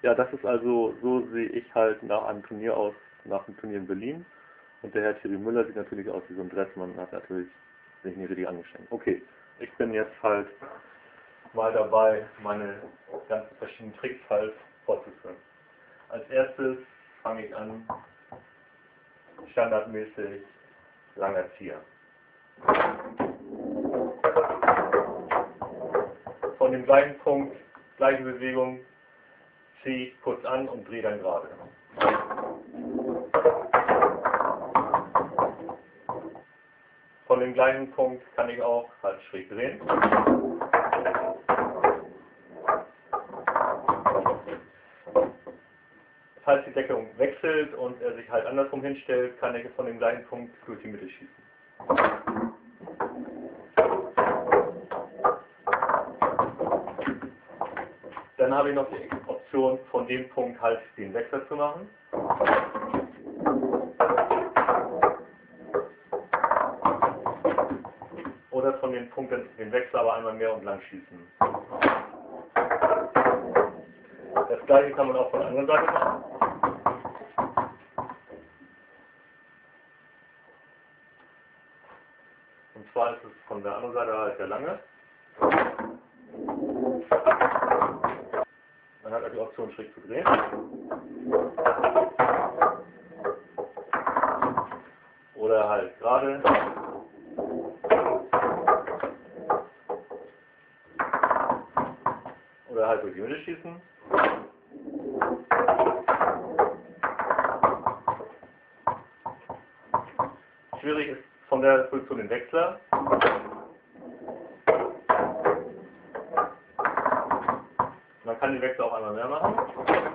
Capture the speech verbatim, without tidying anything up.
Ja, das ist also, so sehe ich halt nach einem Turnier aus, nach dem Turnier in Berlin. Und der Herr Thierry Müller sieht natürlich aus wie so ein Dressmann und hat natürlich sich nicht richtig angestrengt. Okay, ich bin jetzt halt mal dabei, meine ganzen verschiedenen Tricks halt fortzuführen. Als erstes fange ich an, standardmäßig langer Zieher. Von dem gleichen Punkt, gleiche Bewegung, ziehe ich kurz an und drehe dann gerade. Von dem gleichen Punkt kann ich auch halt schräg drehen. Falls die Deckung wechselt und er sich halt andersrum hinstellt, kann er von dem gleichen Punkt durch die Mitte schießen. Dann habe ich noch die Option, von dem Punkt halt den Wechsel zu machen. Oder von dem Punkt den Wechsel aber einmal mehr und lang schießen. Das gleiche kann man auch von der anderen Seite machen. Und zwar ist es von der anderen Seite halt der lange. Man hat die Option schräg zu drehen. Oder halt gerade. Oder halt durch die Mitte schießen. Schwierig ist von der Position den Wechsler. Man kann den Wechsel auch einmal mehr machen.